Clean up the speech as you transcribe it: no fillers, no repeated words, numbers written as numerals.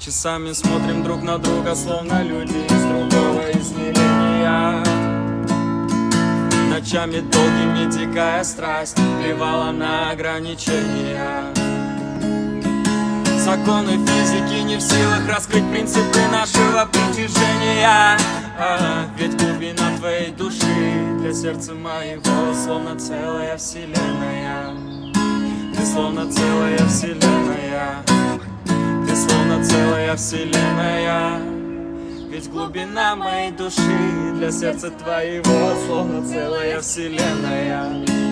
Часами смотрим друг на друга, словно люди из другого измерения. Ночами долгими дикая страсть плевала на ограничения. Законы физики не в силах раскрыть принципы нашего притяжения. Ведь глубина твоей души для сердца моего словно целая вселенная. Ты словно целая вселенная. Ты словно целая вселенная. Ведь глубина моей души для сердца твоего словно целая вселенная.